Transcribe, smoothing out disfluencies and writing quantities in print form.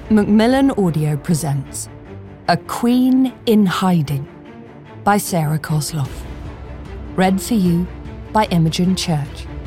Macmillan Audio presents A Queen in Hiding by Sarah Kosloff. Read for you by Imogen Church.